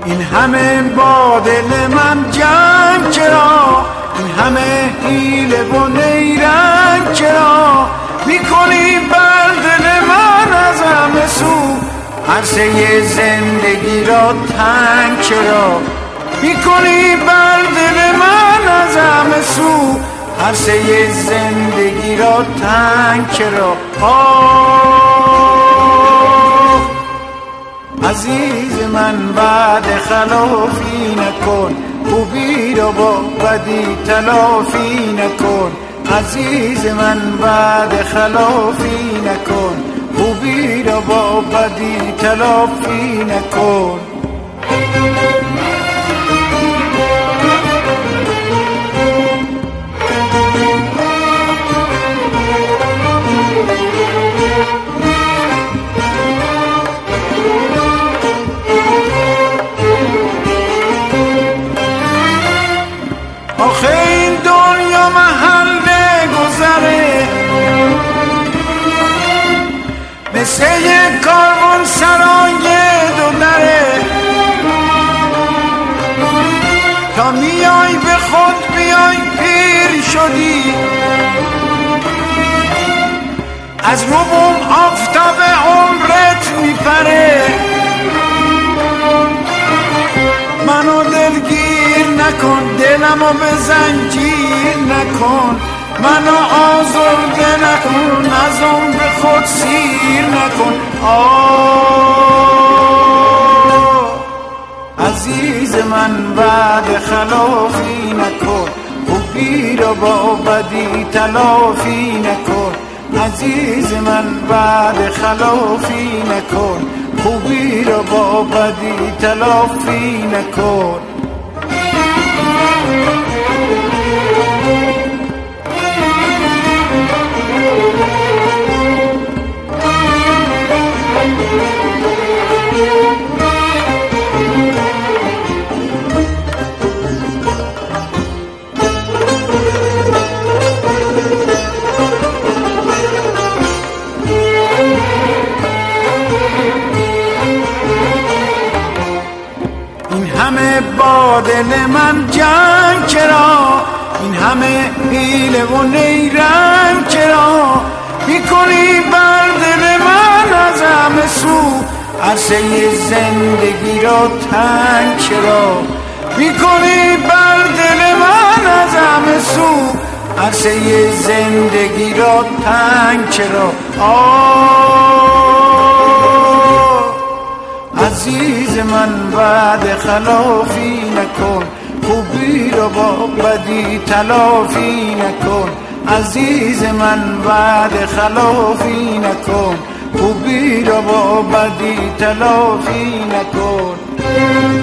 این همه با دل من جنگ چرا؟ این همه حیله و نیرنگ چرا؟ میکنی بر دل من از همه سو عرصه زندگی را تنگ چرا؟ میکنی بر دل من از همه سو عرصه زندگی را تنگ چرا؟ عزیز من بعد خلافی نکن، خوبی را با بدی تلافی نکن. عزیز من بعد خلافی نکن، خوبی را با بدی تلافی نکن. آخه این دنیا محل گذره، مثل یک کاروان سرای دو دره. تا میای به خود بیای پیر شدی، از رو بوم آفتاب عمرت میپره. منو دلگیر نکن، دلمو به زنجیر نکن. منو آزرده نکن، از اون به خود سیر نکن. عزیز من بعد خلافی نکن، خوبی را با بدی تلافی نکن. عزیز من بعد خلافی نکن، خوبی را با بدی تلافی نکن. همه با دل من جنگ چرا؟ این همه حیله و نیرنگ چرا؟ میکنی بر دل من از همه سو عرصه زندگی را تنگ چرا؟ میکنی بر دل من از همه سو عرصه زندگی را تنگ چرا؟ عزیز من بعد خلافی نکن، خوبی را با بدی تلافی نکن. عزیز من بعد خلافی نکن، خوبی را با بدی تلافی نکن.